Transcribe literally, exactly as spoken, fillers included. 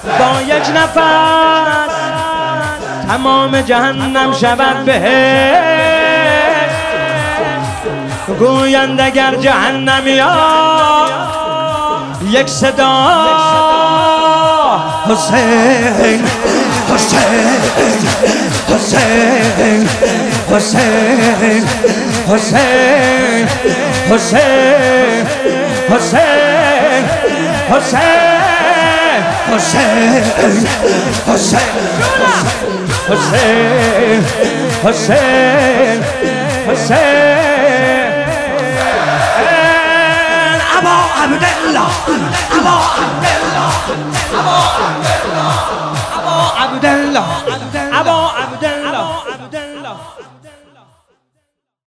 با یک نفس تمام جهنم شود بهشت. گویند اگر جهنمیان یک صدا حسین حسین حسین حسین حسین حسین حسین حسین حسین حسین حسین حسین حسین ابا عبدالله ابا عبدالله ابا عبدالله ابا